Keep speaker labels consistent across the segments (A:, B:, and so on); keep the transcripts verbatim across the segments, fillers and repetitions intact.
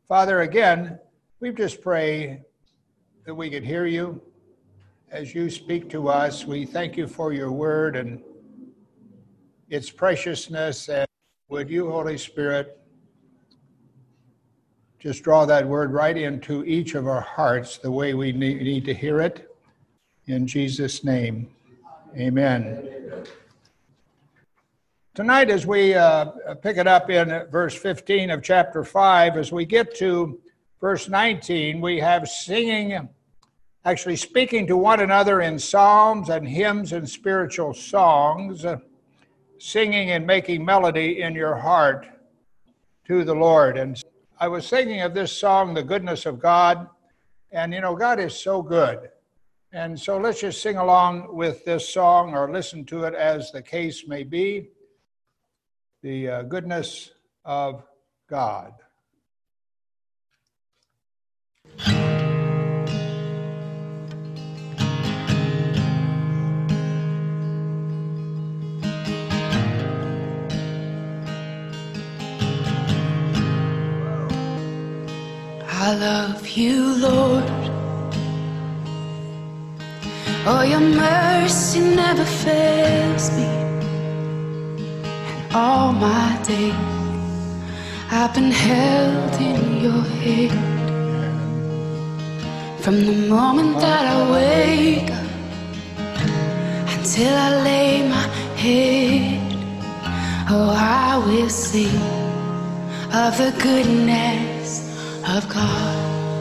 A: Father, again, we just pray that we could hear you as you speak to us. We thank you for your word and its preciousness. And would you, Holy Spirit, just draw that word right into each of our hearts the way we need to hear it. In Jesus' name, amen. Tonight, as we uh, pick it up in verse fifteen of chapter five, as we get to verse nineteen, we have singing, actually speaking to one another in psalms and hymns and spiritual songs, uh, singing and making melody in your heart to the Lord. And I was thinking of this song, The Goodness of God, and you know, God is so good. And so let's just sing along with this song or listen to it as the case may be. The uh, goodness of God.
B: I love you, Lord. Oh, your mercy never fails me. And all my days I've been held in your hand. From the moment that I wake up until I lay my head, oh, I will sing of the goodness of God.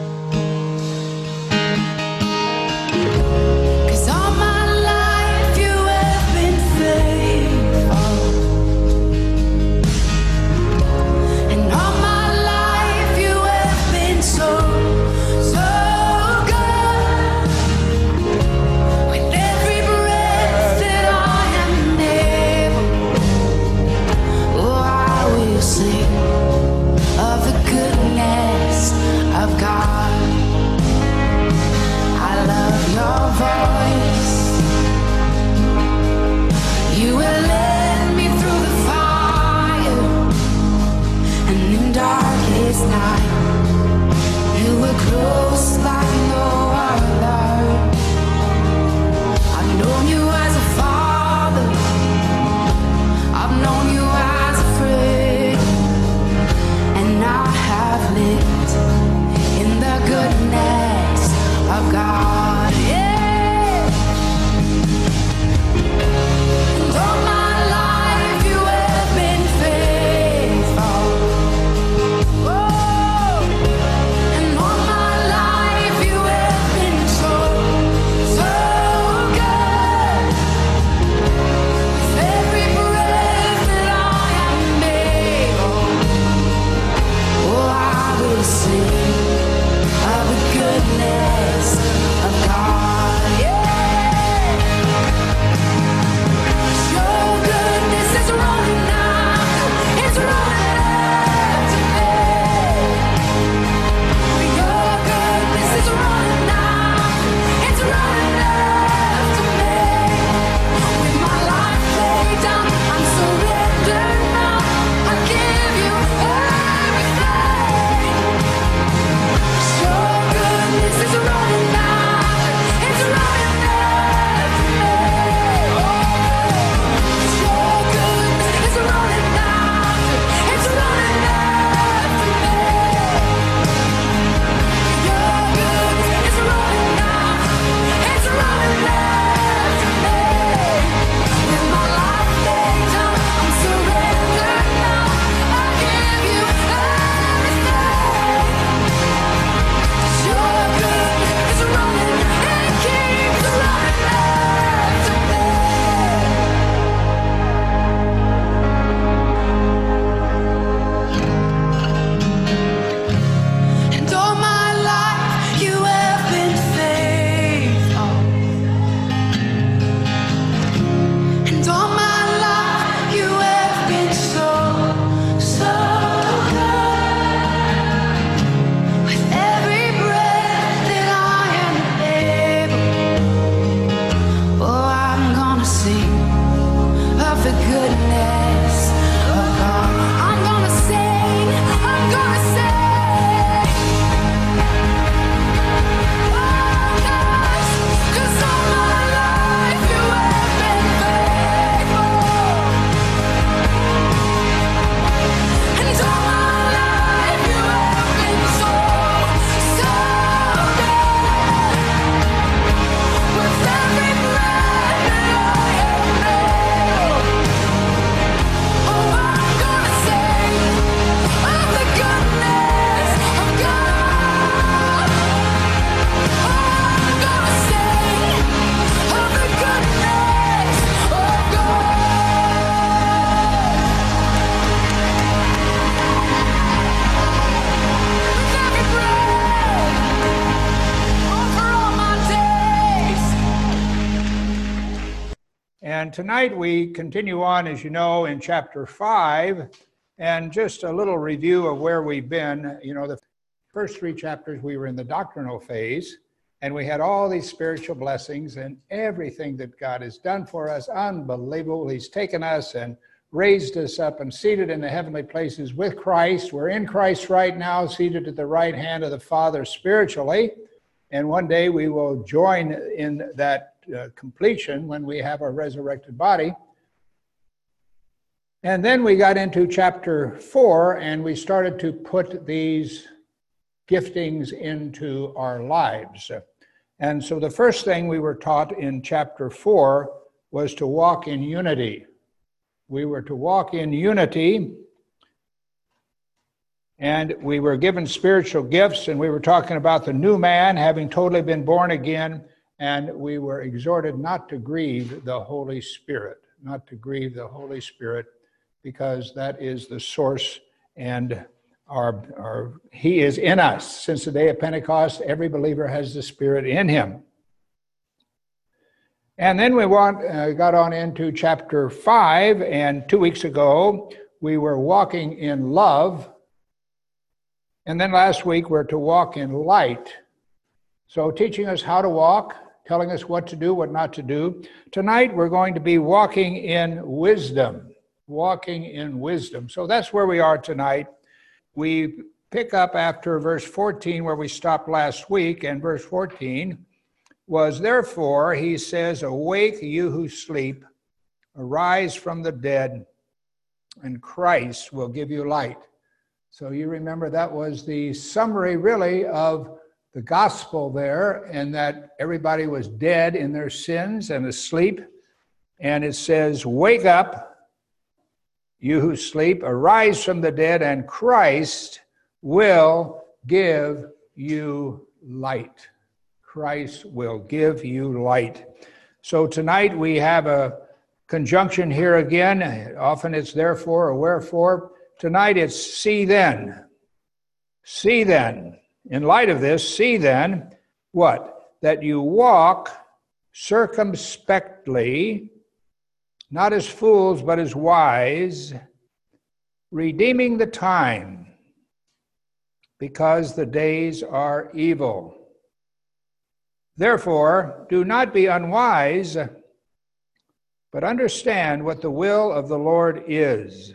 B: Close like no other. I've known you as a father, I've known you as a friend, and I have lived in the goodness of God. Yeah. And all my life you have been faithful. Oh.
A: And tonight we continue on, as you know, in chapter five, and just a little review of where we've been. You know, the first three chapters we were in the doctrinal phase, and we had all these spiritual blessings and everything that God has done for us. Unbelievable. He's taken us and raised us up and seated in the heavenly places with Christ. We're in Christ right now, seated at the right hand of the Father spiritually. And one day we will join in that uh, completion when we have our resurrected body. And then we got into chapter four, and we started to put these giftings into our lives. And so the first thing we were taught in chapter four was to walk in unity. We were to walk in unity, and we were given spiritual gifts, and we were talking about the new man having totally been born again, and we were exhorted not to grieve the Holy Spirit, not to grieve the Holy Spirit, because that is the source, and our, our He is in us. Since the day of Pentecost, every believer has the Spirit in him. And then we want, uh, got on into chapter five, and two weeks ago, we were walking in love. And then last week, we're to walk in light. So teaching us how to walk, telling us what to do, what not to do. Tonight, we're going to be walking in wisdom, walking in wisdom. So that's where we are tonight. We pick up after verse fourteen, where we stopped last week, and verse fourteen was, therefore, he says, awake, you who sleep, arise from the dead, and Christ will give you light. So you remember that was the summary, really, of the gospel there, and that everybody was dead in their sins and asleep. And it says, wake up, you who sleep, arise from the dead, and Christ will give you light. Christ will give you light. So tonight we have a conjunction here again. Often it's therefore or wherefore. Tonight it's see then. See then. In light of this, see then what? That you walk circumspectly, not as fools, but as wise, redeeming the time, because the days are evil. Therefore, do not be unwise, but understand what the will of the Lord is.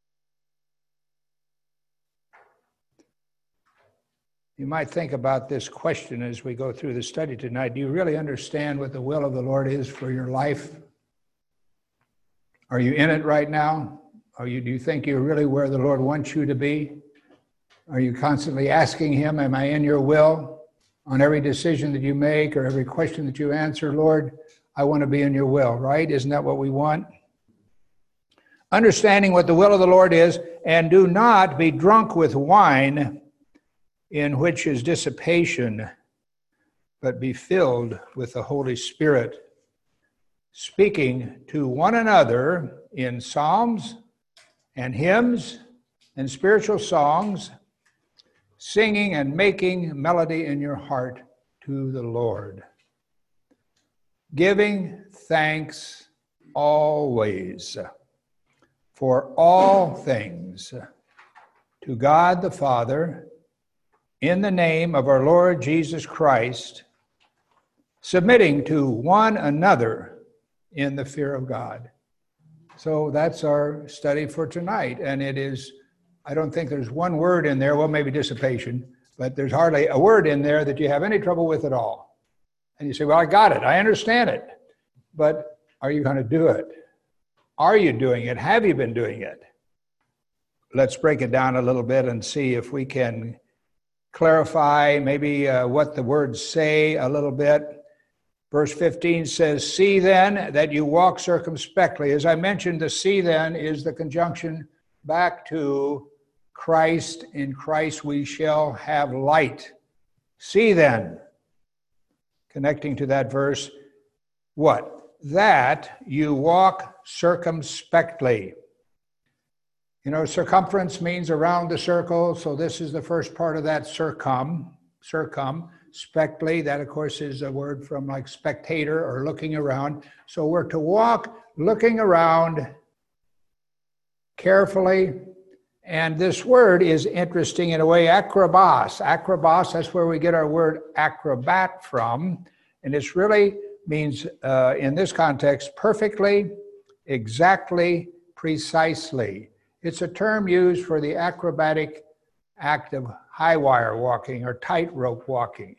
A: You might think about this question as we go through the study tonight. Do you really understand what the will of the Lord is for your life? Are you in it right now? Are you, do you think you're really where the Lord wants you to be? Are you constantly asking Him, am I in your will? On every decision that you make or every question that you answer, Lord, I want to be in your will, right? Isn't that what we want? Understanding what the will of the Lord is, and do not be drunk with wine, in which is dissipation, but be filled with the Holy Spirit, speaking to one another in psalms and hymns and spiritual songs, singing and making melody in your heart to the Lord, giving thanks always for all things to God the Father, in the name of our Lord Jesus Christ, submitting to one another in the fear of God. So that's our study for tonight, and it is, I don't think there's one word in there, well, maybe dissipation, but there's hardly a word in there that you have any trouble with at all. And you say, well, I got it, I understand it, but are you going to do it? Are you doing it? Have you been doing it? Let's break it down a little bit and see if we can clarify maybe uh, what the words say a little bit. Verse fifteen says, see then that you walk circumspectly. As I mentioned, the see then is the conjunction back to Christ. In Christ we shall have light. See then, connecting to that verse, what? That you walk circumspectly. You know, circumference means around the circle, so this is the first part of that, circum, circum. Spectly, that of course is a word from like spectator or looking around. So we're to walk looking around carefully. And this word is interesting in a way, acrobos. Acrobos, that's where we get our word acrobat from. And it really means, uh, in this context, perfectly, exactly, precisely. It's a term used for the acrobatic act of high wire walking or tightrope walking.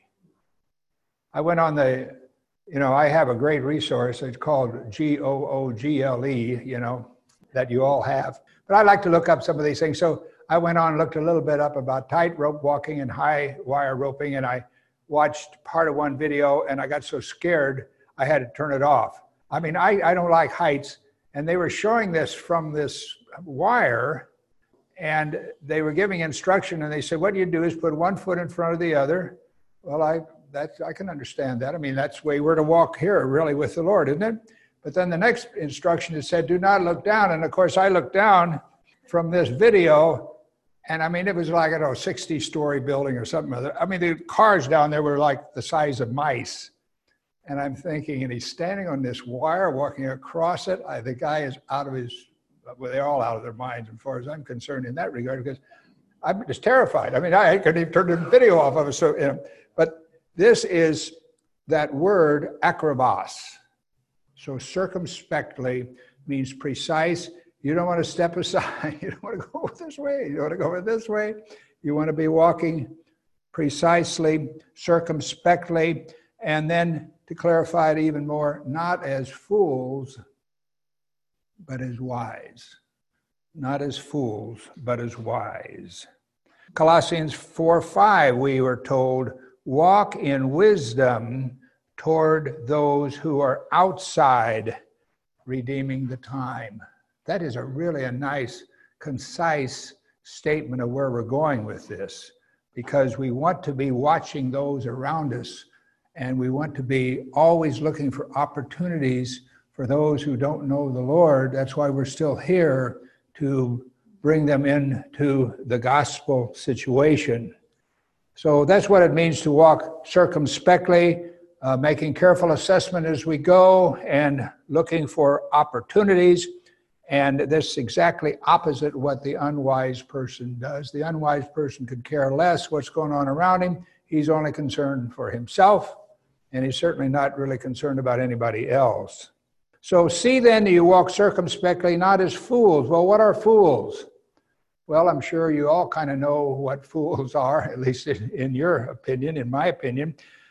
A: I went on the, you know, I have a great resource. It's called G O O G L E, you know, that you all have. But I like to look up some of these things. So I went on and looked a little bit up about tightrope walking and high wire roping, and I watched part of one video, and I got so scared I had to turn it off. I mean, I, I don't like heights, and they were showing this from this wire, and they were giving instruction, and they said, what you do is put one foot in front of the other. Well, I that's I can understand that. I mean, that's the way we're to walk here, really, with the Lord, isn't it? But then the next instruction, it said, do not look down. And of course, I looked down from this video, and I mean, it was like, I don't know, sixty-story building or something other. I mean, the cars down there were like the size of mice. And I'm thinking, and he's standing on this wire, walking across it. I, the guy is out of his, well, they're all out of their minds as far as I'm concerned in that regard, because I'm just terrified. I mean, I couldn't even turn the video off of it. So, you know, but this is that word, acrobos. So circumspectly means precise. You don't want to step aside. You don't want to go this way. You want to go this way. You want to be walking precisely, circumspectly, and then to clarify it even more, not as fools, but as wise. Not as fools, but as wise. Colossians four five, we were told, walk in wisdom toward those who are outside, redeeming the time. That is a really a nice, concise statement of where we're going with this, because we want to be watching those around us, and we want to be always looking for opportunities for those who don't know the Lord. That's why we're still here, to bring them into the gospel situation. So that's what it means to walk circumspectly, uh, making careful assessment as we go and looking for opportunities. And this is exactly opposite what the unwise person does. The unwise person could care less what's going on around him. He's only concerned for himself, and he's certainly not really concerned about anybody else. So see then that you walk circumspectly, not as fools. Well, what are fools? Well, I'm sure you all kind of know what fools are, at least in, in your opinion, in my opinion.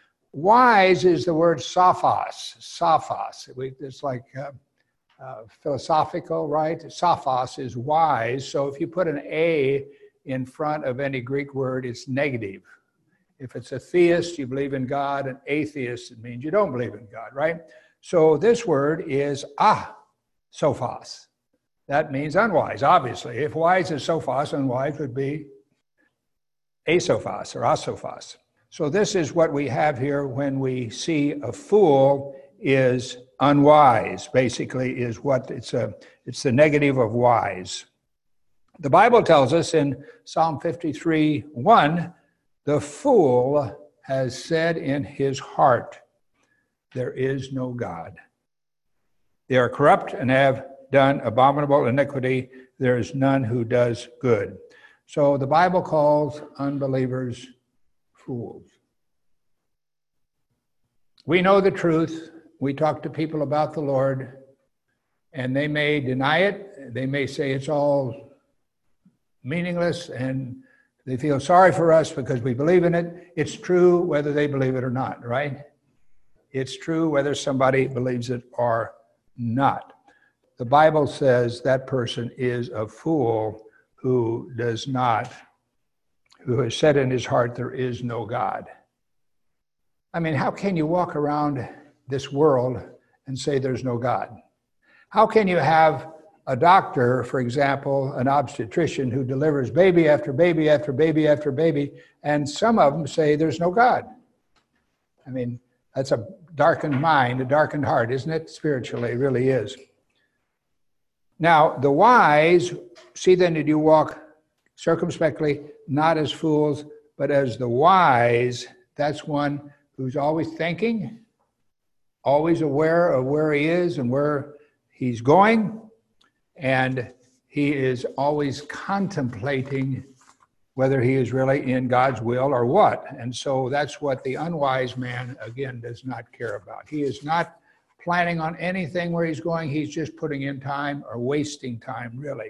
A: Wise is the word sophos, sophos. It's like uh, uh, philosophical, right? Sophos is wise. So if you put an A in front of any Greek word, it's negative. If it's a theist, you believe in God. An atheist, it means you don't believe in God, right? So this word is ah, sophos. That means unwise, obviously. If wise is sophos, unwise would be asophos or asophos. So this is what we have here when we see a fool is unwise, basically, is what it's a it's the negative of wise. The Bible tells us in Psalm fifty-three one, the fool has said in his heart, there is no God. They are corrupt and have done abominable iniquity. There is none who does good. So the Bible calls unbelievers fools. We know the truth. We talk to people about the Lord, and they may deny it. They may say it's all meaningless, and they feel sorry for us because we believe in it. It's true whether they believe it or not, right? It's true whether somebody believes it or not. The Bible says that person is a fool who does not, who has said in his heart, there is no God. I mean, how can you walk around this world and say there's no God? How can you have a doctor, for example, an obstetrician who delivers baby after baby after baby after baby, and some of them say there's no God? I mean, that's a darkened mind, a darkened heart, isn't it? Spiritually, it really is. Now, the wise, see then that you walk circumspectly, not as fools, but as the wise. That's one who's always thinking, always aware of where he is and where he's going, and he is always contemplating whether he is really in God's will or what. And so that's what the unwise man, again, does not care about. He is not planning on anything where he's going. He's just putting in time or wasting time, really.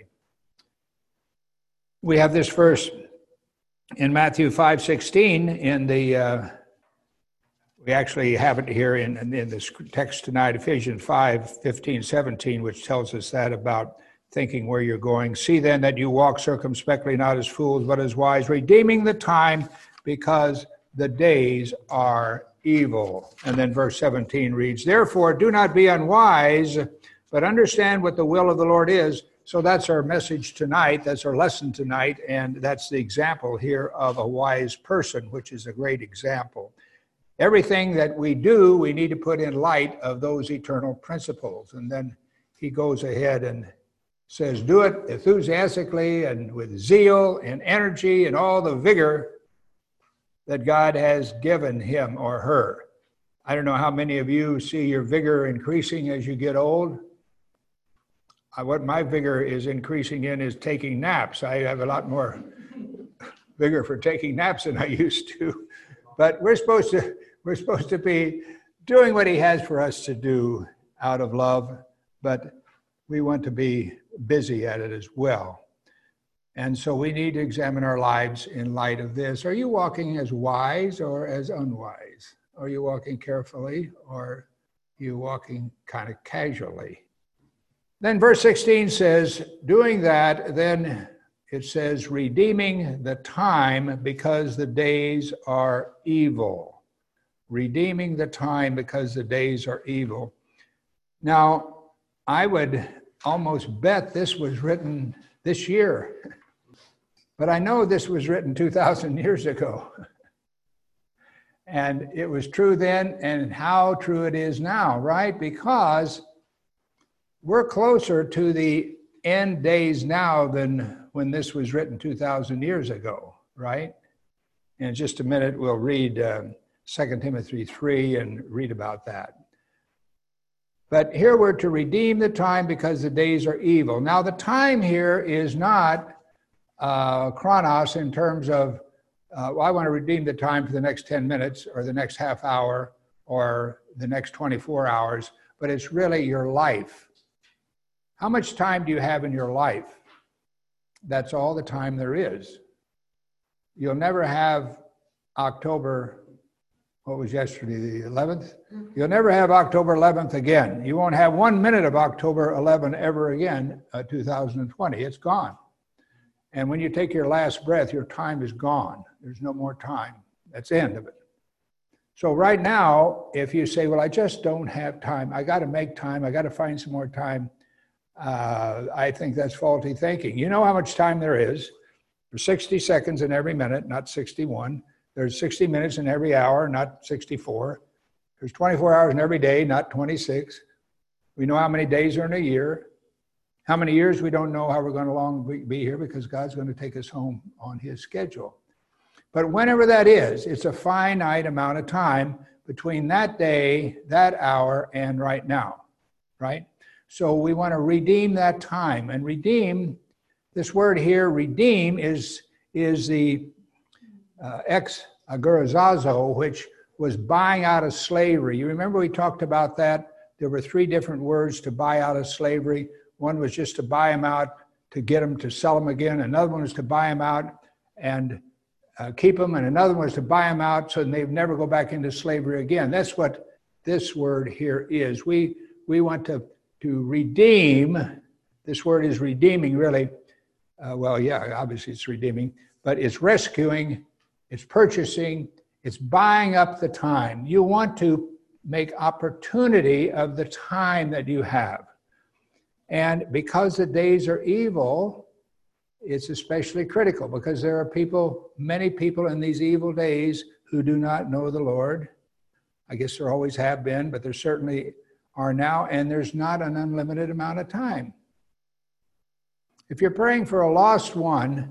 A: We have this verse in Matthew five sixteen in the, uh, we actually have it here in, in this text tonight, Ephesians five fifteen, seventeen, which tells us that about thinking where you're going. See then that you walk circumspectly, not as fools, but as wise, redeeming the time because the days are evil. And then verse seventeen reads, therefore do not be unwise, but understand what the will of the Lord is. So that's our message tonight. That's our lesson tonight. And that's the example here of a wise person, which is a great example. Everything that we do, we need to put in light of those eternal principles. And then he goes ahead and says, do it enthusiastically and with zeal and energy and all the vigor that God has given him or her. I don't know how many of you see your vigor increasing as you get old. I, what my vigor is increasing in is taking naps. I have a lot more vigor for taking naps than I used to. But we're supposed to, we're supposed to be doing what he has for us to do out of love, but we want to be busy at it as well. And so we need to examine our lives in light of this. Are you walking as wise or as unwise? Are you walking carefully or are you walking kind of casually? Then verse sixteen says, doing that, then it says, redeeming the time because the days are evil. Redeeming the time because the days are evil. Now, I would almost bet this was written this year, but I know this was written two thousand years ago. And it was true then, and how true it is now, right? Because we're closer to the end days now than when this was written two thousand years ago, right? In just a minute, we'll read uh, Second Timothy three and read about that. But here we're to redeem the time because the days are evil. Now, the time here is not uh, chronos in terms of, uh, well, I want to redeem the time for the next ten minutes or the next half hour or the next twenty-four hours, but it's really your life. How much time do you have in your life? That's all the time there is. You'll never have October, what was yesterday, the eleventh? You'll never have October eleventh again. You won't have one minute of October eleventh ever again, uh, two thousand twenty. It's gone. And when you take your last breath, your time is gone. There's no more time. That's the end of it. So right now, if you say, well, I just don't have time, I got to make time, I got to find some more time, uh, I think that's faulty thinking. You know how much time there is. There's sixty seconds in every minute, not sixty-one. There's sixty minutes in every hour, not sixty-four. There's twenty-four hours in every day, not twenty-six. We know how many days are in a year. How many years, we don't know how we're going to long be here because God's going to take us home on his schedule. But whenever that is, it's a finite amount of time between that day, that hour, and right now, right? So we want to redeem that time. And redeem, this word here, redeem, is, is the uh, ex agorazazo, which was buying out of slavery. You remember we talked about that? There were three different words to buy out of slavery. One was just to buy them out, to get them, to sell them again. Another one was to buy them out and uh, keep them. And another one was to buy them out so they'd never go back into slavery again. That's what this word here is. We, we want to, to redeem. This word is redeeming, really. Uh, well, yeah, obviously it's redeeming, but it's rescuing, it's purchasing, it's buying up the time. You want to make opportunity of the time that you have. And because the days are evil, it's especially critical because there are people, many people in these evil days who do not know the Lord. I guess there always have been, but there certainly are now, and there's not an unlimited amount of time. If you're praying for a lost one,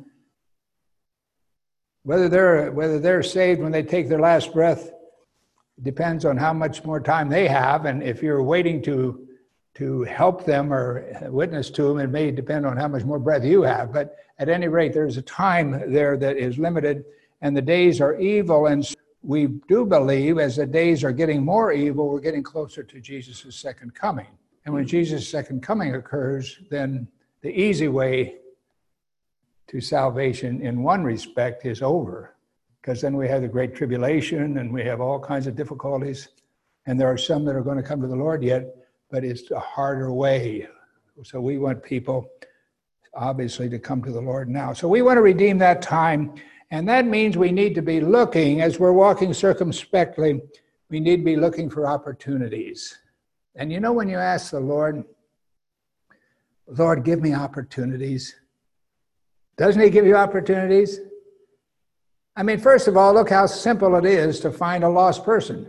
A: whether they're, whether they're saved when they take their last breath depends on how much more time they have. And if you're waiting to to help them or witness to them. It may depend on how much more breath you have, but at any rate, there's a time there that is limited, and the days are evil. And so we do believe as the days are getting more evil, we're getting closer to Jesus' second coming. And when Jesus' second coming occurs, then the easy way to salvation in one respect is over, because then we have the Great Tribulation and we have all kinds of difficulties. And there are some that are going to come to the Lord yet, but it's a harder way. So we want people, obviously, to come to the Lord now. So we want to redeem that time. And that means we need to be looking, as we're walking circumspectly, we need to be looking for opportunities. And you know, when you ask the Lord, Lord, give me opportunities, doesn't he give you opportunities? I mean, first of all, look how simple it is to find a lost person.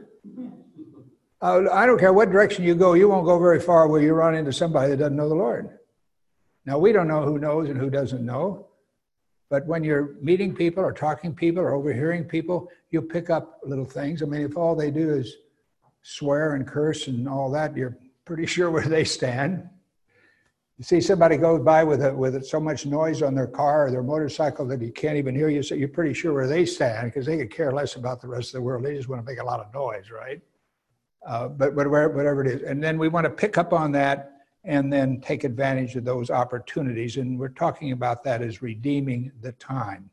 A: Uh, I don't care what direction you go, you won't go very far where you run into somebody that doesn't know the Lord. Now, we don't know who knows and who doesn't know, but when you're meeting people or talking to people or overhearing people, you pick up little things. I mean, if all they do is swear and curse and all that, you're pretty sure where they stand. You see somebody goes by with a, with so much noise on their car or their motorcycle that you can't even hear you, so you're pretty sure where they stand, because they could care less about the rest of the world. They just want to make a lot of noise, right? Uh, but whatever, whatever it is. And then we want to pick up on that and then take advantage of those opportunities. And we're talking about that as redeeming the time.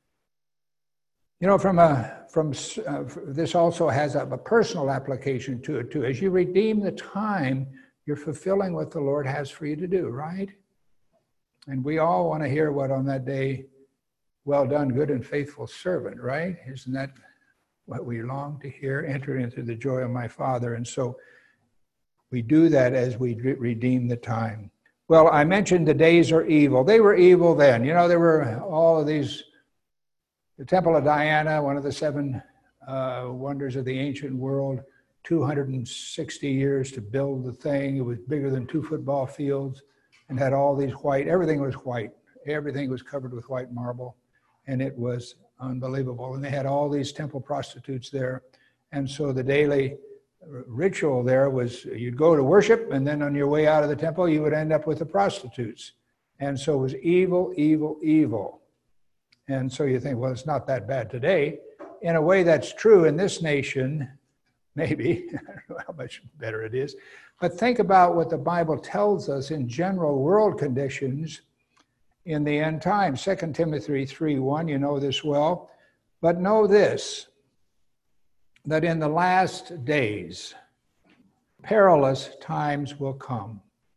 A: You know, from a, from uh, this also has a, a personal application to it too. As you redeem the time, you're fulfilling what the Lord has for you to do, right? And we all want to hear what on that day, well done, good and faithful servant, right? Isn't that what we long to hear? Enter into the joy of my Father. And so we do that as we redeem the time. Well, I mentioned the days are evil. They were evil then. You know, there were all of these, the Temple of Diana, one of the seven uh, wonders of the ancient world, two hundred sixty years to build the thing. It was bigger than two football fields and had all these white, everything was white. Everything was covered with white marble, and it was unbelievable. And they had all these temple prostitutes there. And so the daily ritual there was you'd go to worship, and then on your way out of the temple, you would end up with the prostitutes. And so it was evil, evil, evil. And so you think, well, it's not that bad today. In a way, that's true in this nation, maybe. I don't know how much better it is. But think about what the Bible tells us in general world conditions in the end times. Second Timothy three one, you know this well. But know this, that in the last days, perilous times will come.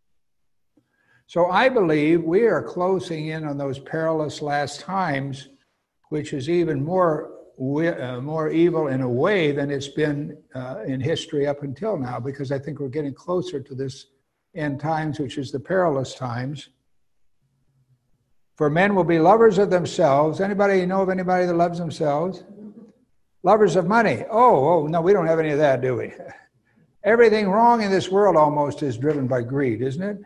A: So I believe we are closing in on those perilous last times, which is even more uh, more evil in a way than it's been uh, in history up until now, because I think we're getting closer to this end times, which is the perilous times. For men will be lovers of themselves. Anybody know of anybody that loves themselves? Lovers of money. Oh, oh, no, we don't have any of that, do we? Everything wrong in this world almost is driven by greed, isn't it?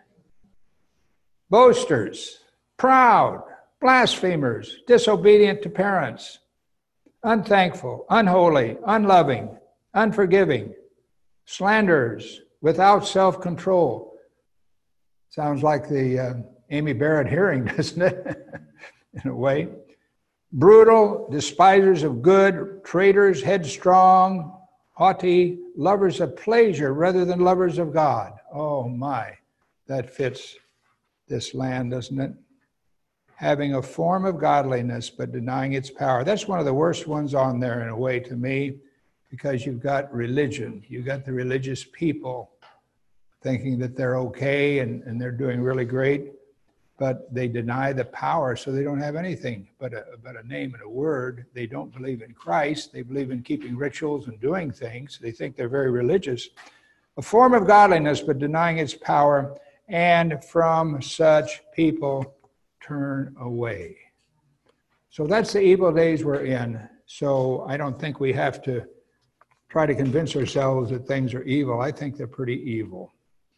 A: Boasters, proud, blasphemers, disobedient to parents, unthankful, unholy, unloving, unforgiving, slanderers, without self-control. Sounds like the uh, Amy Barrett hearing, doesn't it? In a way. Brutal, despisers of good, traitors, headstrong, haughty, lovers of pleasure rather than lovers of God. Oh my, that fits this land, doesn't it? Having a form of godliness, but denying its power. That's one of the worst ones on there in a way to me, because you've got religion. You've got the religious people thinking that they're okay and, and they're doing really great, but they deny the power, so they don't have anything but a, but a name and a word. They don't believe in Christ. They believe in keeping rituals and doing things. They think they're very religious. A form of godliness, but denying its power, and from such people turn away. So that's the evil days we're in. So I don't think we have to try to convince ourselves that things are evil. I think they're pretty evil.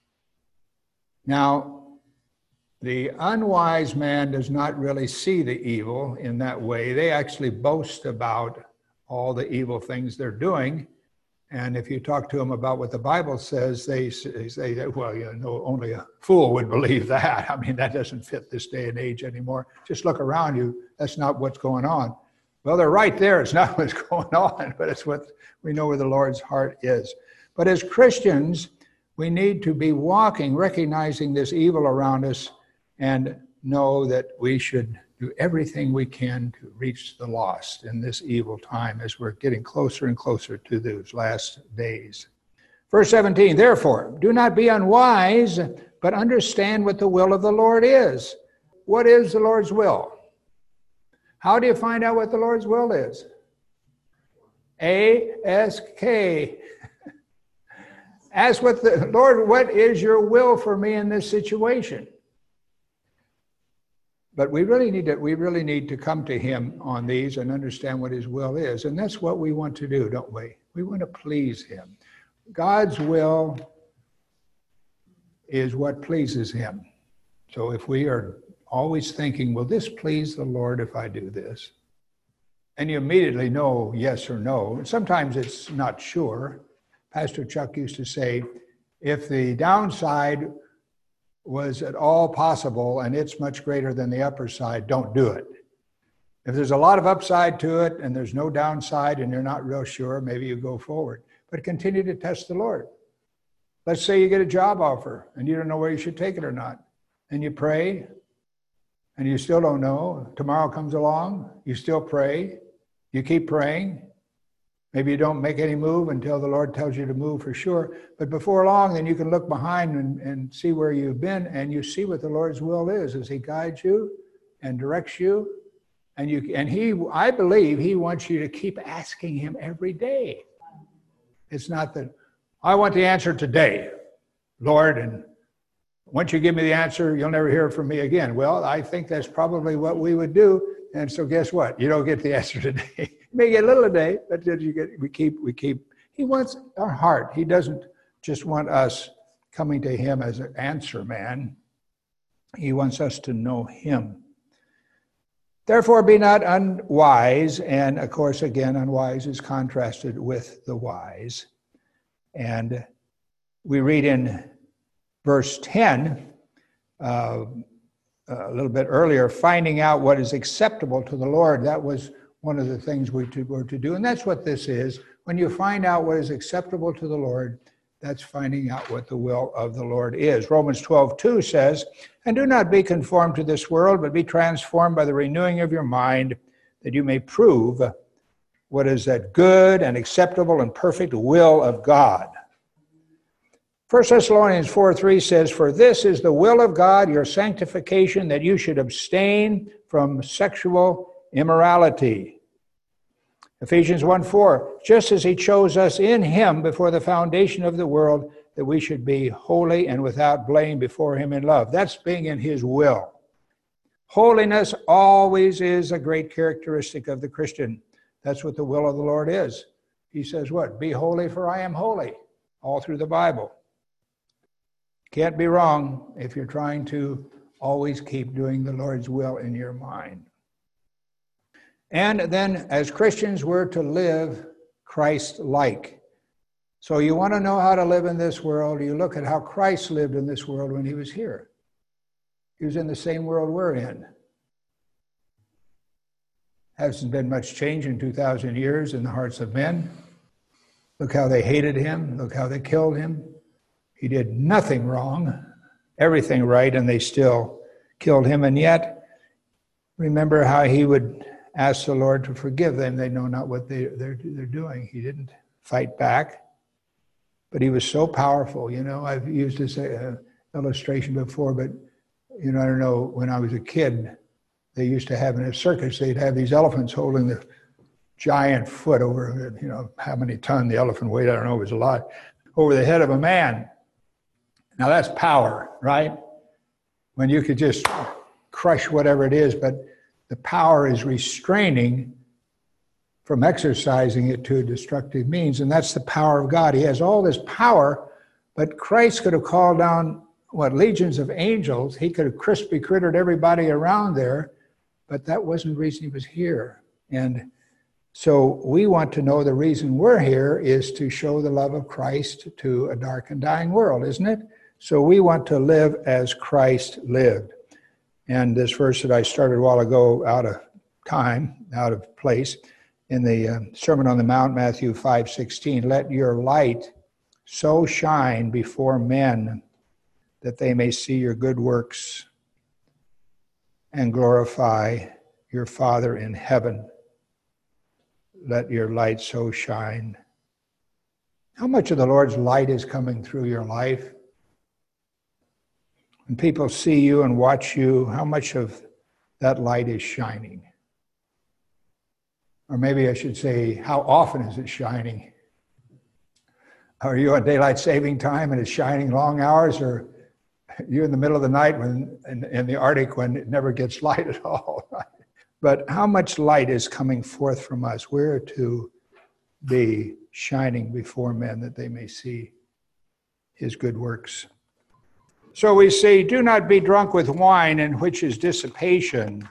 A: Now, the unwise man does not really see the evil in that way. They actually boast about all the evil things they're doing, And if you talk to them about what the Bible says, they say that, well, you know, only a fool would believe that. I mean, that doesn't fit this day and age anymore. Just look around you. That's not what's going on. Well, they're right there. It's not what's going on, but it's what we know where the Lord's heart is. But as Christians, we need to be walking, recognizing this evil around us, and know that we should do everything we can to reach the lost in this evil time as we're getting closer and closer to those last days. Verse seventeen, therefore, do not be unwise, but understand what the will of the Lord is. What is the Lord's will? How do you find out what the Lord's will is? A S K. Ask what the Lord, what is your will for me in this situation? But we really need to, we really need to come to him on these and understand what his will is. And that's what we want to do, don't we? We want to please him. God's will is what pleases him. So if we are always thinking, will this please the Lord if I do this? And you immediately know yes or no. Sometimes it's not sure. Pastor Chuck used to say, if the downside was at all possible and it's much greater than the upper side, don't do it. If there's a lot of upside to it and there's no downside and you're not real sure, maybe you go forward. But continue to test the Lord. Let's say you get a job offer and you don't know where you should take it or not. And you pray and you still don't know. Tomorrow comes along, you still pray. You keep praying. Maybe you don't make any move until the Lord tells you to move for sure. But before long, then you can look behind and, and see where you've been, and you see what the Lord's will is as he guides you and directs you. And you and he, I believe he wants you to keep asking him every day. It's not that, I want the answer today, Lord, and once you give me the answer, you'll never hear from me again. Well, I think that's probably what we would do. And so guess what? You don't get the answer today. You may get a little a day, but then you get, we keep, we keep. He wants our heart. He doesn't just want us coming to him as an answer man. He wants us to know him. Therefore, be not unwise. And of course, again, unwise is contrasted with the wise. And we read in verse ten, uh, a little bit earlier, finding out what is acceptable to the Lord. That was one of the things we were to do. And that's what this is. When you find out what is acceptable to the Lord, that's finding out what the will of the Lord is. Romans twelve two says, and do not be conformed to this world, but be transformed by the renewing of your mind, that you may prove what is that good and acceptable and perfect will of God. First Thessalonians four three says, for this is the will of God, your sanctification, that you should abstain from sexual immorality. Ephesians one four, just as he chose us in him before the foundation of the world, that we should be holy and without blame before him in love. That's being in his will. Holiness always is a great characteristic of the Christian. That's what the will of the Lord is. He says what? Be holy, for I am holy, all through the Bible. Can't be wrong if you're trying to always keep doing the Lord's will in your mind. And then as Christians, we're to live Christ-like. So you want to know how to live in this world, you look at how Christ lived in this world when he was here. He was in the same world we're in. Hasn't been much change in two thousand years in the hearts of men. Look how they hated him. Look how they killed him. He did nothing wrong, everything right, and they still killed him. And yet, remember how he would ask the Lord to forgive them. They know not what they, they're, they're doing. He didn't fight back, but he was so powerful. You know, I've used this uh, illustration before, but, you know, I don't know, when I was a kid, they used to have in a circus, they'd have these elephants holding the giant foot over, you know, how many ton the elephant weighed, I don't know, it was a lot, over the head of a man. Now that's power, right? When you could just crush whatever it is, but the power is restraining from exercising it to a destructive means, and that's the power of God. He has all this power, but Christ could have called down, what, legions of angels. He could have crispy crittered everybody around there, but that wasn't the reason he was here. And So we want to know the reason we're here is to show the love of Christ to a dark and dying world, isn't it? So we want to live as Christ lived. And this verse that I started a while ago, out of time, out of place, in the uh, Sermon on the Mount, Matthew five sixteen, let your light so shine before men that they may see your good works and glorify your Father in heaven. Let your light so shine. How much of the Lord's light is coming through your life? When people see you and watch you, how much of that light is shining? Or maybe I should say, how often is it shining? Are you on daylight saving time and it's shining long hours, or you in the middle of the night when in, in the Arctic when it never gets light at all? But how much light is coming forth from us? We're to be shining before men that they may see his good works. So we say, do not be drunk with wine, in which is dissipation,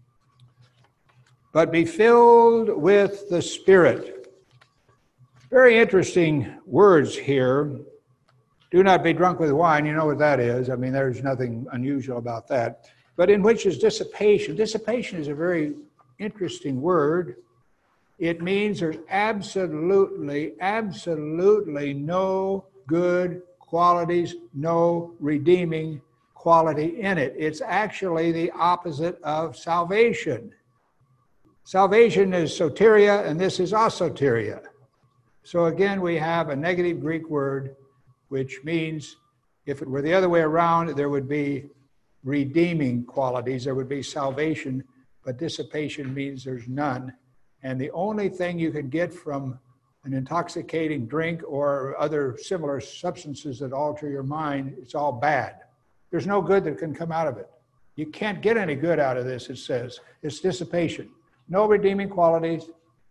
A: but be filled with the Spirit. Very interesting words here. Do not be drunk with wine. You know what that is. I mean, there's nothing unusual about that. But in which is dissipation. Dissipation is a very interesting word. It means there's absolutely, absolutely no good qualities, no redeeming quality in it. It's actually the opposite of salvation. Salvation is soteria, and this is asoteria. So again, we have a negative Greek word, which means if it were the other way around, there would be redeeming qualities, there would be salvation, but dissipation means there's none. And the only thing you can get from an intoxicating drink or other similar substances that alter your mind, it's all bad. There's no good that can come out of it. You can't get any good out of this, it says. It's dissipation. No redeeming qualities,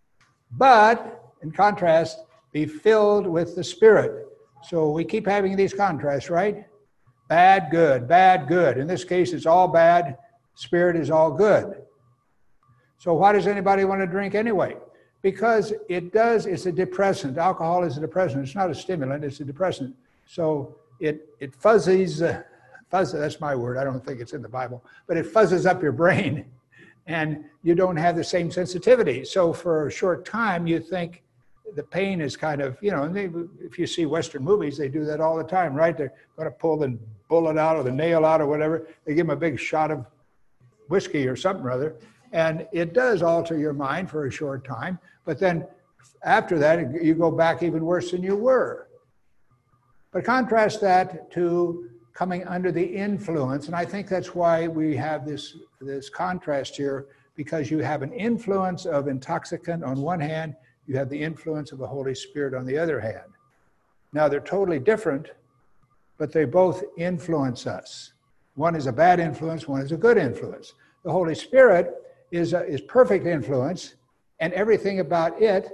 A: but in contrast, be filled with the Spirit. So we keep having these contrasts, right? Bad, good, bad, good. In this case, it's all bad. Spirit is all good. So why does anybody want to drink anyway? Because it does, it's a depressant. Alcohol is a depressant. It's not a stimulant, it's a depressant. So it, it fuzzies, uh, fuzz, that's my word, I don't think it's in the Bible, but it fuzzes up your brain and you don't have the same sensitivity. So for a short time, you think the pain is kind of, you know, and they, if you see Western movies, they do that all the time, right? They're going to pull the bullet out or the nail out or whatever. They give them a big shot of whiskey or something or other. And it does alter your mind for a short time. But then after that, you go back even worse than you were. But contrast that to coming under the influence. And I think that's why we have this, this contrast here, because you have an influence of intoxicant on one hand, you have the influence of the Holy Spirit on the other hand. Now, they're totally different, but they both influence us. One is a bad influence, one is a good influence. The Holy Spirit is, a, is perfect influence, and everything about it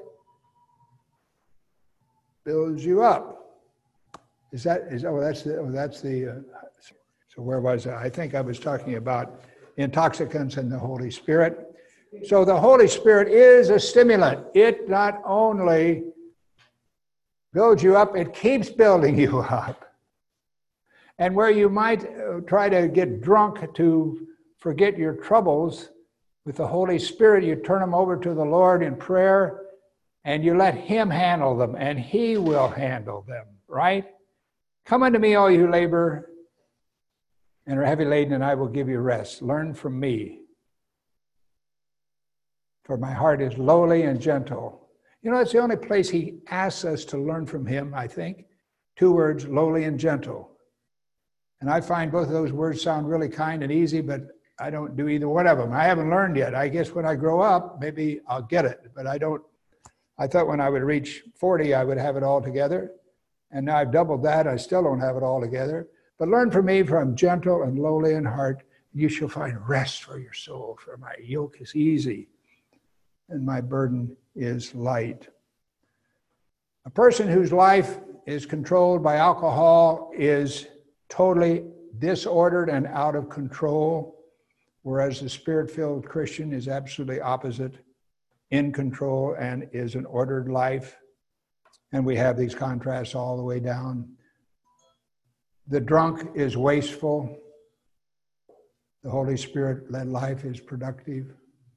A: builds you up. Is that, is, oh, that's the, oh, that's the, uh, so where was I? I think I was talking about intoxicants and the Holy Spirit. So the Holy Spirit is a stimulant. It not only builds you up, it keeps building you up. And where you might try to get drunk to forget your troubles, with the Holy Spirit, you turn them over to the Lord in prayer, and you let Him handle them, and He will handle them, right? Come unto me, all you who labor and are heavy laden, and I will give you rest. Learn from me, for my heart is lowly and gentle. You know, it's the only place He asks us to learn from Him, I think. Two words, lowly and gentle. And I find both of those words sound really kind and easy, but I don't do either one of them. I haven't learned yet. I guess when I grow up, maybe I'll get it, but I don't. I thought when I would reach forty, I would have it all together. And now I've doubled that. I still don't have it all together. But learn from me, for I'm gentle and lowly in heart. You shall find rest for your soul, for my yoke is easy and my burden is light. A person whose life is controlled by alcohol is totally disordered and out of control, whereas the Spirit-filled Christian is absolutely opposite. in control and is an ordered life. And we have these contrasts all the way down. The drunk is wasteful. The Holy Spirit-led life is productive.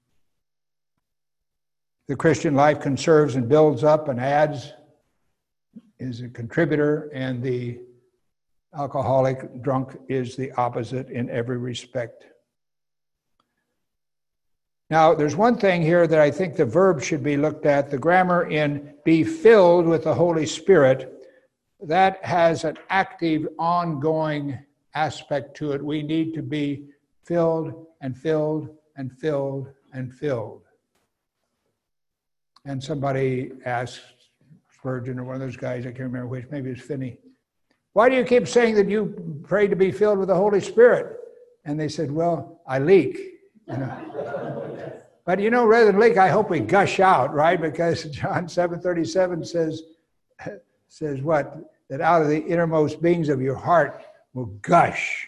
A: The Christian life conserves and builds up and adds, is a contributor, and the alcoholic drunk is the opposite in every respect. Now, there's one thing here that I think the verb should be looked at. The grammar in be filled with the Holy Spirit, that has an active, ongoing aspect to it. We need to be filled and filled and filled and filled. And somebody asked Spurgeon or one of those guys, I can't remember which, maybe it's Finney, why do you keep saying that you pray to be filled with the Holy Spirit? And they said, well, I leak. You know? But you know, rather than leak, I hope we gush out, right? Because John seven thirty-seven says, says what? That out of the innermost beings of your heart will gush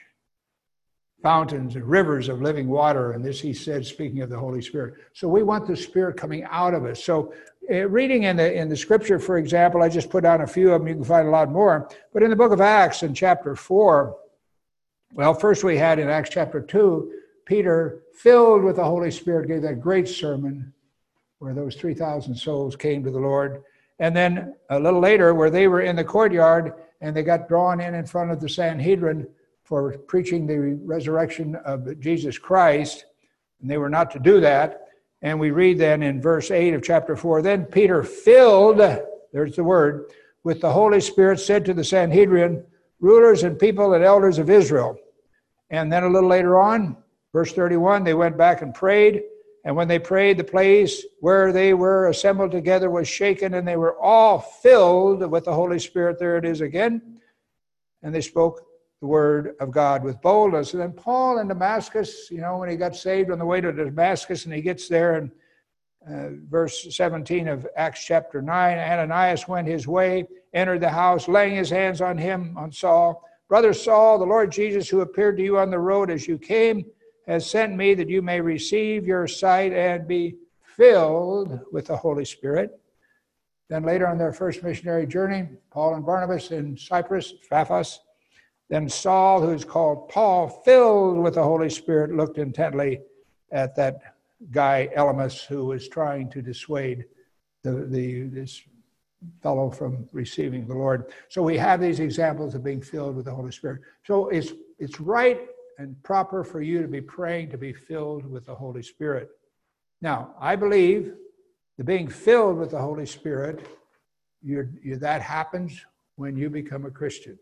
A: fountains and rivers of living water. And this he said, speaking of the Holy Spirit. So we want the Spirit coming out of us. So uh, reading in the in the scripture, for example, I just put down a few of them. You can find a lot more. But in the book of Acts, in chapter four, well, first we had in Acts chapter two, Peter, filled with the Holy Spirit, gave that great sermon where those three thousand souls came to the Lord. And then a little later, where they were in the courtyard and they got drawn in in front of the Sanhedrin for preaching the resurrection of Jesus Christ, and they were not to do that. And we read then in verse eight of chapter four, then Peter, filled, there's the word, with the Holy Spirit, said to the Sanhedrin, rulers and people and elders of Israel. And then a little later on, verse thirty-one, they went back and prayed. And when they prayed, the place where they were assembled together was shaken, and they were all filled with the Holy Spirit. There it is again. And they spoke the word of God with boldness. And then Paul in Damascus, you know, when he got saved on the way to Damascus, and he gets there, and uh, verse seventeen of Acts chapter nine, Ananias went his way, entered the house, laying his hands on him, on Saul. Brother Saul, the Lord Jesus, who appeared to you on the road as you came, has sent me that you may receive your sight and be filled with the Holy Spirit. Then later on their first missionary journey, Paul and Barnabas in Cyprus, Paphos, then Saul, who is called Paul, filled with the Holy Spirit, looked intently at that guy Elymas, who was trying to dissuade the, the this fellow from receiving the Lord. So we have these examples of being filled with the Holy Spirit. So it's it's right and proper for you to be praying to be filled with the Holy Spirit. Now, I believe the being filled with the Holy Spirit, you're, you, that happens when you become a Christian.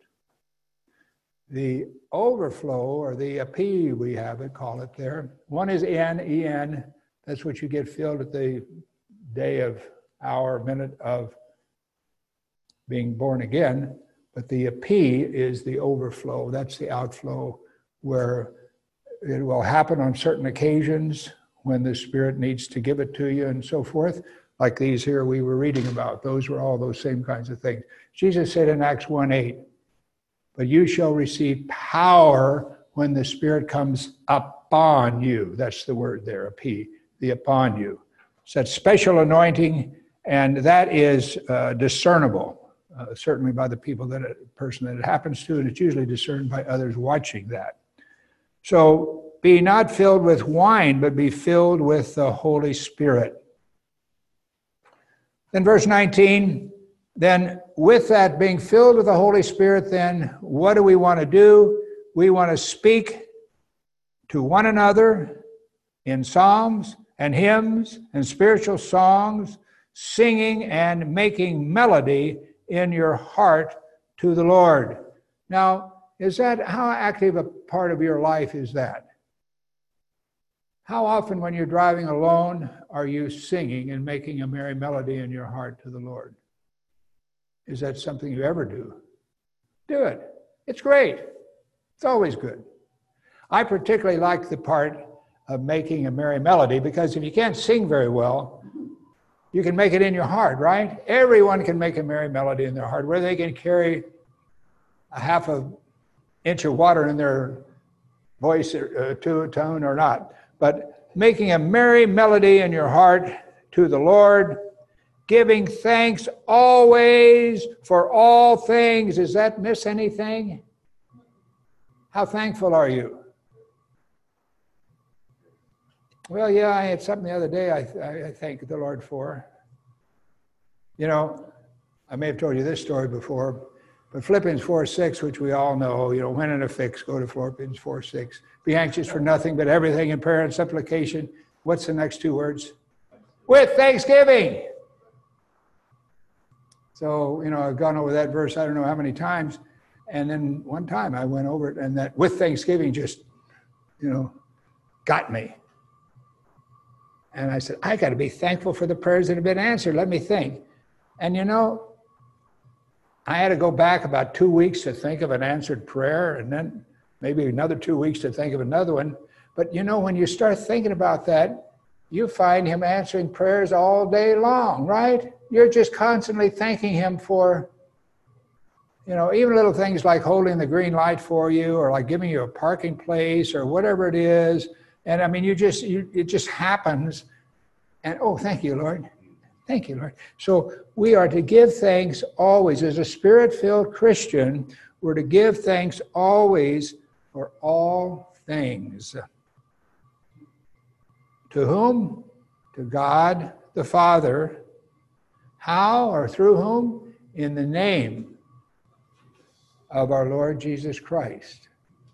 A: The overflow, or the epi, we have it, call it there. One is en, en. That's what you get filled at the day of, hour, minute of being born again. But the epi is the overflow. That's the outflow, where it will happen on certain occasions when the Spirit needs to give it to you and so forth. Like these here we were reading about. Those were all those same kinds of things. Jesus said in Acts one eight, but you shall receive power when the Spirit comes upon you. That's the word there, a P, the upon you. It's that special anointing, and that is uh, discernible, uh, certainly by the people that it, person that it happens to, and it's usually discerned by others watching that. So be not filled with wine, but be filled with the Holy Spirit. Then verse nineteen, then with that being filled with the Holy Spirit, then what do we want to do? We want to speak to one another in psalms and hymns and spiritual songs, singing and making melody in your heart to the Lord. Now, is that, how active a part of your life is that? How often when you're driving alone are you singing and making a merry melody in your heart to the Lord? Is that something you ever do? Do it. It's great. It's always good. I particularly like the part of making a merry melody, because if you can't sing very well, you can make it in your heart, right? Everyone can make a merry melody in their heart, whether they can carry a half a inch of water in their voice uh, to a tone or not. But making a merry melody in your heart to the Lord, giving thanks always for all things. Does that miss anything? How thankful are you? Well, yeah, I had something the other day I, I, I thank the Lord for. You know, I may have told you this story before, but Philippians four six, which we all know, you know, when in a fix, go to Philippians four six. Be anxious for nothing, but everything in prayer and supplication. What's the next two words? With thanksgiving. So, you know, I've gone over that verse I don't know how many times. And then one time I went over it, and that with thanksgiving just, you know, got me. And I said, I got to be thankful for the prayers that have been answered. Let me think. And, you know, I had to go back about two weeks to think of an answered prayer, and then maybe another two weeks to think of another one. But, you know, when you start thinking about that, you find him answering prayers all day long, right? You're just constantly thanking him for, you know, even little things like holding the green light for you, or like giving you a parking place, or whatever it is. And I mean, you just, you, it just happens. And, oh, thank you, Lord. Thank you, Lord. So we are to give thanks always. As a Spirit-filled Christian, we're to give thanks always for all things. To whom? To God the Father. How or through whom? In the name of our Lord Jesus Christ.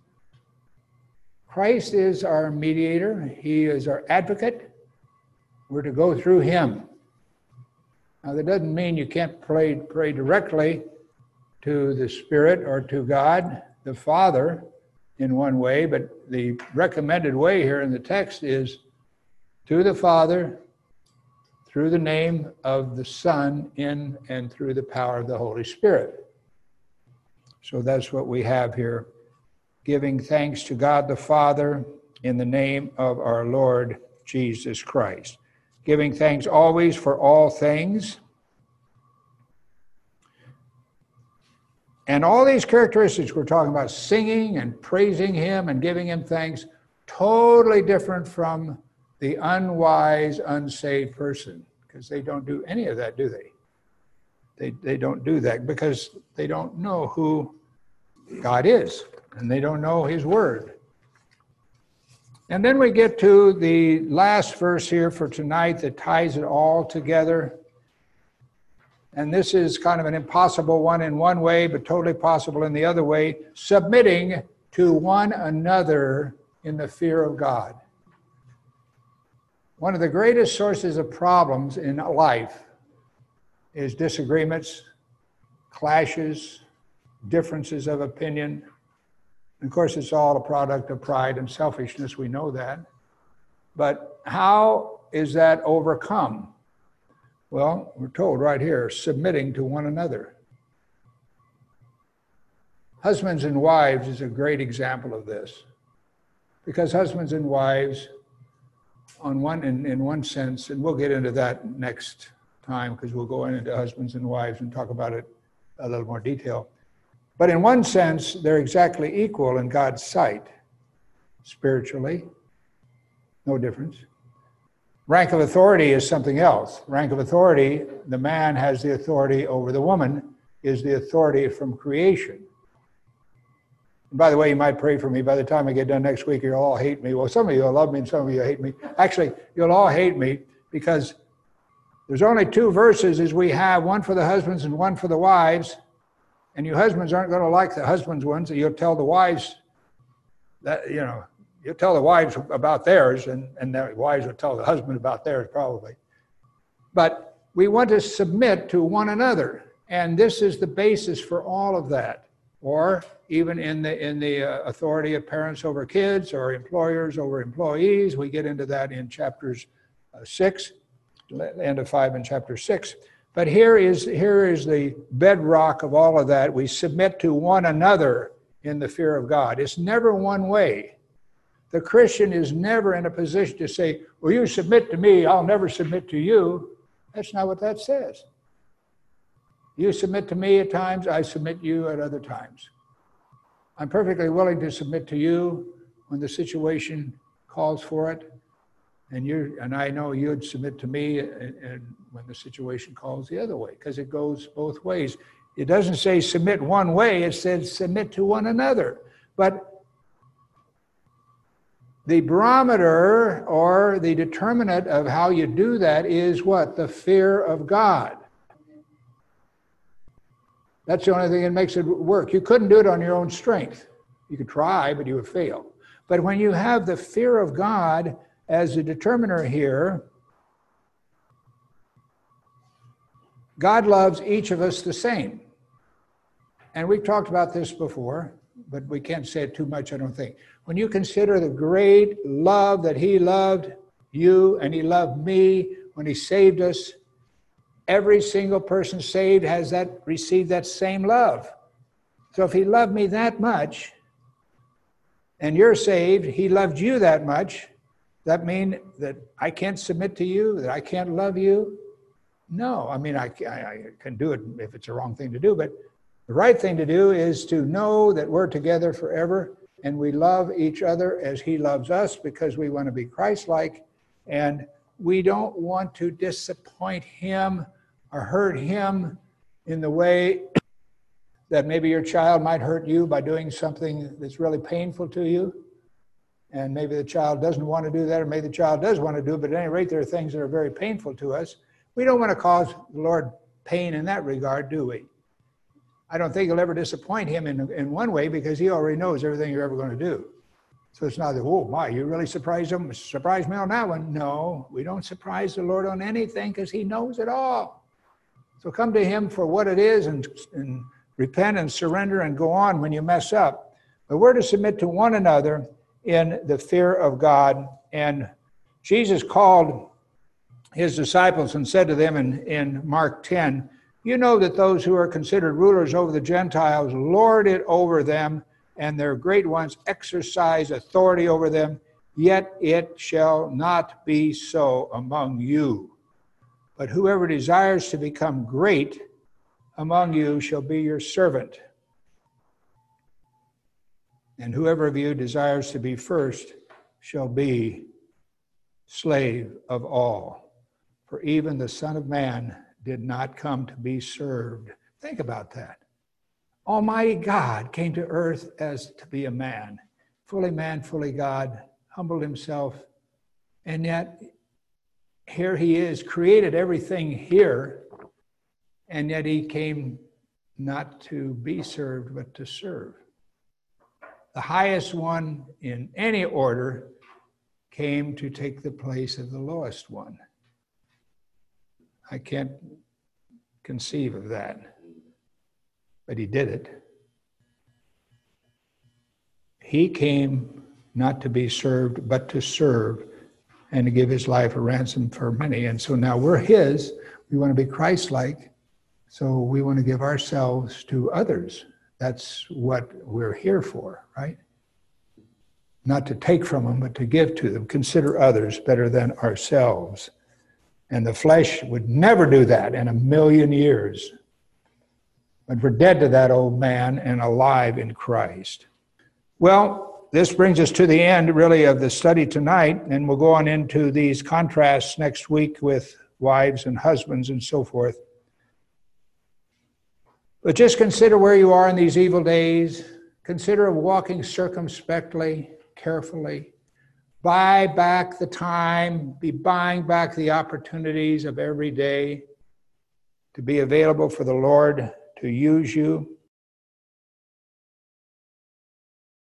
A: Christ is our mediator. He is our advocate. We're to go through him. Now, that doesn't mean you can't pray, pray directly to the Spirit or to God the Father in one way, but the recommended way here in the text is to the Father through the name of the Son, in and through the power of the Holy Spirit. So that's what we have here. Giving thanks to God the Father in the name of our Lord Jesus Christ. Giving thanks always for all things. And all these characteristics we're talking about, singing and praising him and giving him thanks, totally different from the unwise, unsaved person, because they don't do any of that, do they? They, they don't do that because they don't know who God is, and they don't know his word. And then we get to the last verse here for tonight that ties it all together. And this is kind of an impossible one in one way, but totally possible in the other way. Submitting to one another in the fear of God. One of the greatest sources of problems in life is disagreements, clashes, differences of opinion. And of course, it's all a product of pride and selfishness. We know that. But how is that overcome? Well, we're told right here, submitting to one another. Husbands and wives is a great example of this. Because husbands and wives, on one in, in one sense, and we'll get into that next time because we'll go into husbands and wives and talk about it a little more detail. But in one sense, they're exactly equal in God's sight. Spiritually, no difference. Rank of authority is something else. Rank of authority, the man has the authority over the woman, is the authority from creation. And by the way, you might pray for me. By the time I get done next week, you'll all hate me. Well, some of you will love me and some of you hate me. Actually, you'll all hate me because there's only two verses as we have, one for the husbands and one for the wives. And you husbands aren't going to like the husbands' ones. You'll tell the wives that, you know, you'll tell the wives about theirs, and, and the wives will tell the husband about theirs probably. But we want to submit to one another. And this is the basis for all of that. Or even in the, in the uh, authority of parents over kids or employers over employees. We get into that in chapters uh, six, end of five and chapter six. But here is, here is the bedrock of all of that. We submit to one another in the fear of God. It's never one way. The Christian is never in a position to say, well, you submit to me, I'll never submit to you. That's not what that says. You submit to me at times, I submit to you at other times. I'm perfectly willing to submit to you when the situation calls for it. And you and I know you'd submit to me and, and when the situation calls the other way, because it goes both ways. It doesn't say submit one way, it says submit to one another. But the barometer or the determinant of how you do that is what? The fear of God. That's the only thing that makes it work. You couldn't do it on your own strength. You could try, but you would fail. But when you have the fear of God as the determiner here, God loves each of us the same. And we've talked about this before, but we can't say it too much, I don't think. When you consider the great love that he loved you and he loved me when he saved us, every single person saved has that received that same love. So if he loved me that much, and you're saved, he loved you that much, that mean that I can't submit to you, that I can't love you? No, I mean, I, I, I can do it if it's the wrong thing to do, but the right thing to do is to know that we're together forever and we love each other as he loves us because we want to be Christ-like, and we don't want to disappoint him or hurt him in the way that maybe your child might hurt you by doing something that's really painful to you. And maybe the child doesn't want to do that, or maybe the child does want to do it, but at any rate, there are things that are very painful to us. We don't want to cause the Lord pain in that regard, do we? I don't think you'll ever disappoint him in, in one way, because he already knows everything you're ever going to do. So it's not that, oh my, you really surprised him, surprised me on that one. No, we don't surprise the Lord on anything because he knows it all. So come to him for what it is and, and repent and surrender and go on when you mess up. But we're to submit to one another in the fear of God. And Jesus called his disciples and said to them in, in Mark ten, you know that those who are considered rulers over the Gentiles lord it over them, and their great ones exercise authority over them, yet it shall not be so among you. But whoever desires to become great among you shall be your servant. And whoever of you desires to be first shall be slave of all. For even the Son of Man did not come to be served. Think about that. Almighty God came to earth as to be a man, fully man, fully God, humbled himself, and yet here he is, created everything here, and yet he came not to be served, but to serve. The highest one in any order came to take the place of the lowest one. I can't conceive of that, but he did it. He came not to be served, but to serve and to give his life a ransom for many. And so now we're his. We want to be Christ-like, so we want to give ourselves to others. That's what we're here for, right? Not to take from them, but to give to them. Consider others better than ourselves. And the flesh would never do that in a million years. But we're dead to that old man and alive in Christ. Well, this brings us to the end, really, of the study tonight, and we'll go on into these contrasts next week with wives and husbands and so forth. But just consider where you are in these evil days. Consider walking circumspectly, carefully. Buy back the time, be buying back the opportunities of every day to be available for the Lord to use you.